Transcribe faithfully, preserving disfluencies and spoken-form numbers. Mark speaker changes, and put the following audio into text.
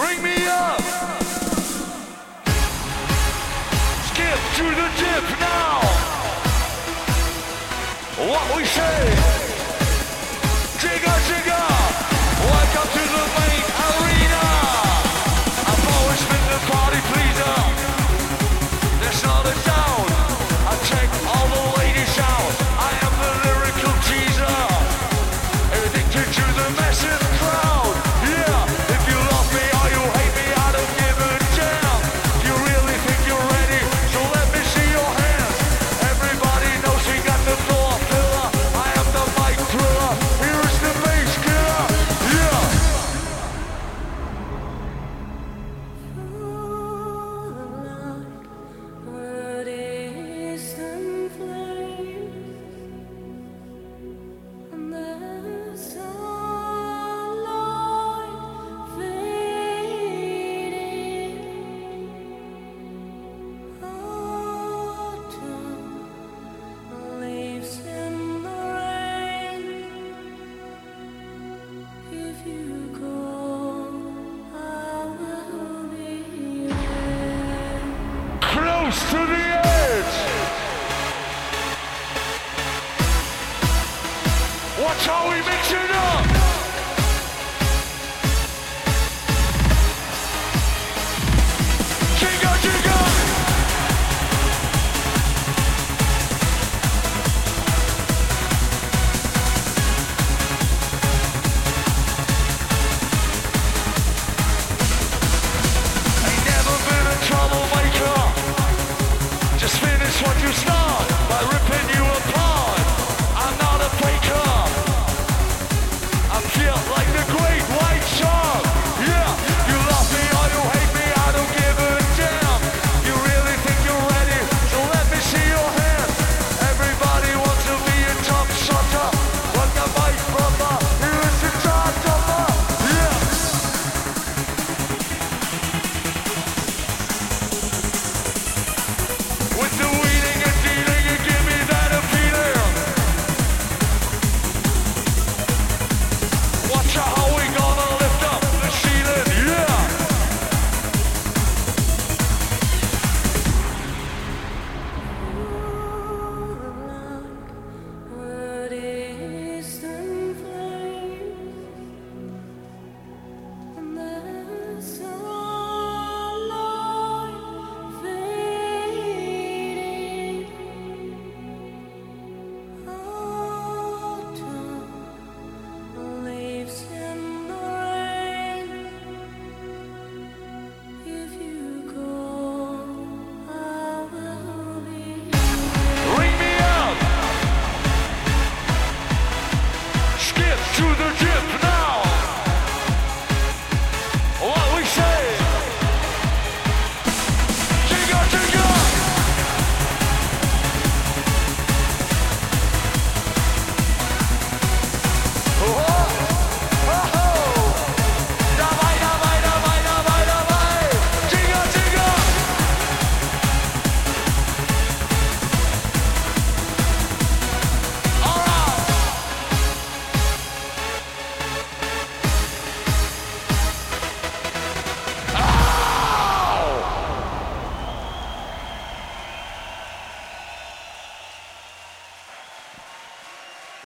Speaker 1: Bring me up. Skip to the dip now. What we say? Jigga, jigga. Welcome to the main arena. I've always been the party pleaser. There's not a doubt. I check all the ladies out. I am the lyrical teaser. Addicted to the massive crowd. Yeah, if you love me or you hate me, I don't give a damn. You really think you're ready? So let me see your hands. Everybody knows we got the floor filler. I am the mic thriller. Here's the bass killer. Yeah. To the